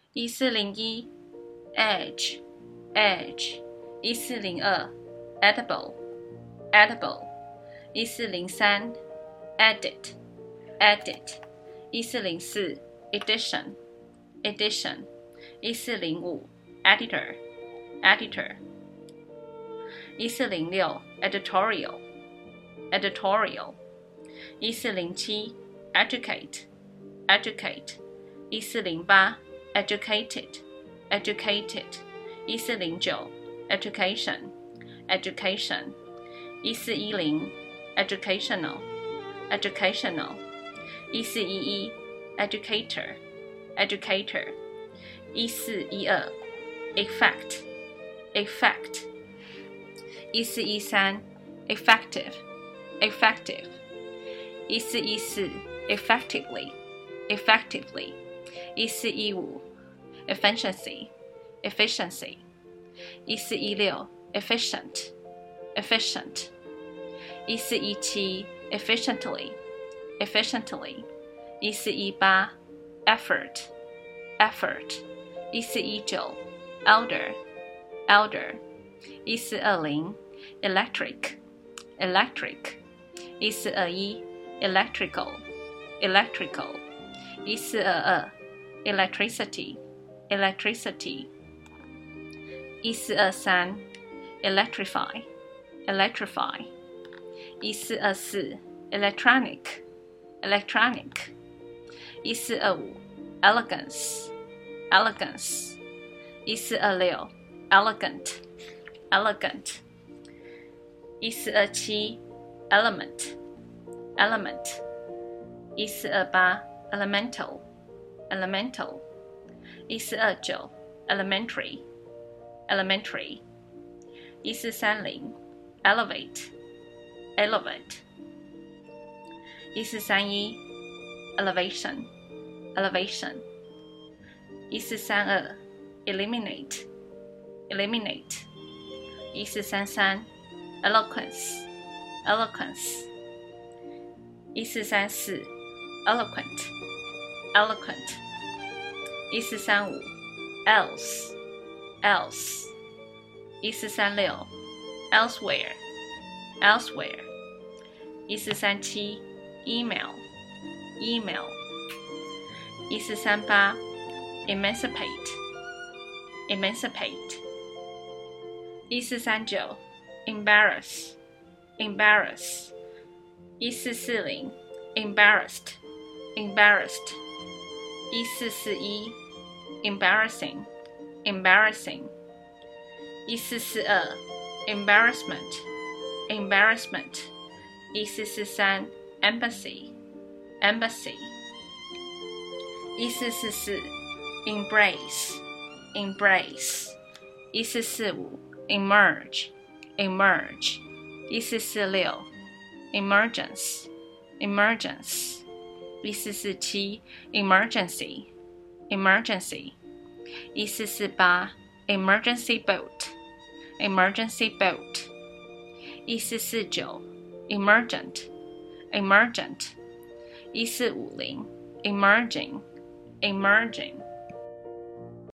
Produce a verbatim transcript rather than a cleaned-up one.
一四零一 edge edge 一四零二 edible edible 一四零三 edit edit 一四零四 edition edition 一四零五 editor editor 一四零六 editorial editorial 一四零七 educate educate 一四零八 educated educated 一四零九 education education 一四一零 educational educational 一四一一 educator educator 一四一二 effect effect 一四一三 effective effective 一四一四 effectively effectively 一四一五 efficiency efficiency 一四一六 efficient efficient 一四一七 efficiently efficiently 一四一八 effort effort 一四一九 elder elder 一四二零 electric electric 一四二一 electrical electrical 一四二二 electricity electricity 一四二三 electrify electrify 一四二四 electronic electronic 一四二五 elegance elegance 一四二六 elegant elegant 一四二七 element element 一四二八 elemental elemental 一四二九 elementary elementary 一四三零 elevate elevate 一四三一 elevation elevation 一四三二 eliminate eliminate 一四三三 eloquence eloquence 一四三四 eloquent eloquent 一四三五 else else 一四三六 elsewhere elsewhere 一四三七 email email 一四三八 emancipate emancipate 一四三九 embarrass embarrass 一四四零 embarrassed embarrassed 一四四一 embarrassing embarrassing 一四四二 embarrassment embarrassment 一四四三 embassy embassy 一四四四 embrace embrace 一四四五 emerge emerge 一四四六 emergence emergence 一四四七 emergency emergency 一四四八 emergency boat emergency boat 一四四九 emergent emergent 一四五零 emerging emerging